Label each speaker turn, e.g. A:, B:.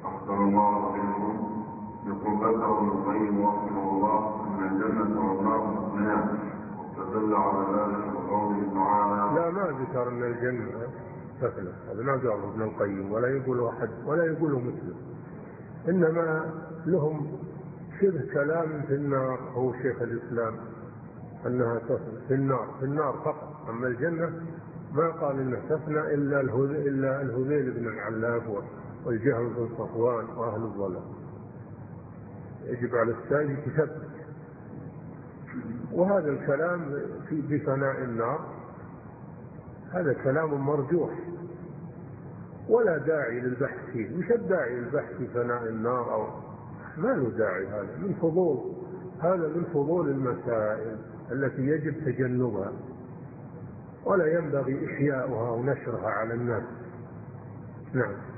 A: أحسن الله عليكم. يقول ذكر ابن القيم رحمه الله أن الجنة والنار مثنيان، واستدل على ذلك بقوله تعالى.
B: لا، ما ذكر أن الجنة مثنى، هذا ما قاله ابن القيم ولا يقوله أحد ولا يقوله مثله، إنما لهم شبه كلام في النار. هو شيخ الإسلام أنها تفنى في النار فقط، أما الجنة ما قال إنها تفنى إلا الهذيل بن العلاف والجهم بن صفوان وأهل الضلال. يجب على السائل يثبت، وهذا الكلام بفناء النار هذا كلام مرجوح ولا داعي للبحث فيه. وش الداعي للبحث في فناء النار؟ أو ما له داعي، هذا من فضول المسائل التي يجب تجنبها، ولا ينبغي إحياؤها ونشرها على الناس. نعم.